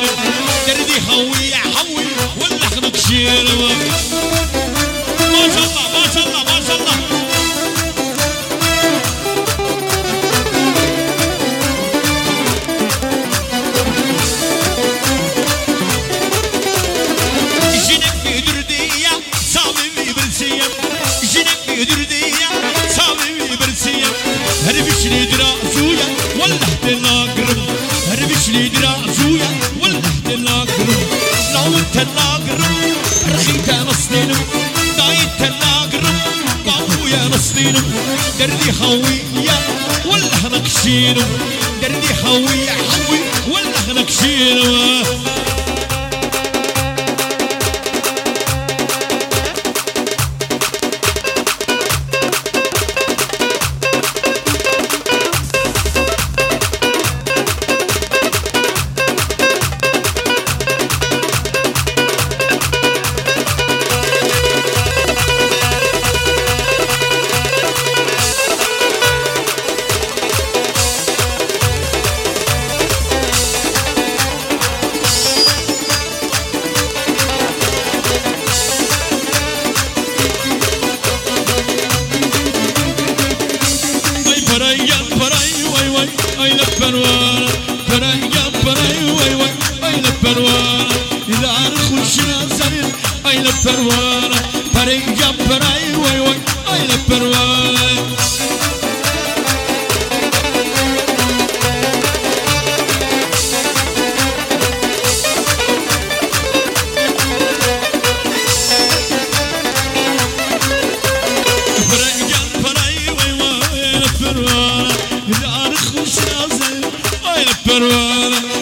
دردي خوي حوي ولا خلق شيروا ما شاء الله ما شاء الله ما شاء الله جنك في دردية صامي برسية جنك في دردية صامي برسية هربش لي دراسويا ولا احتلاقرب هربش لي دراسويا ولا احتلاقرب لو انت اللاقرب رخيت مصدينم دايت اللاقرب بابويا مصدينم دردي خويا ولا هنكشينم دردي خويا حوي ولا هنكشينم إذا عرخوا الشنازير أين البروانة فريجا براي وي وي أين البروانة فريجا براي وي وي أين البروانة إذا عرخوا الشنازير أين البروانة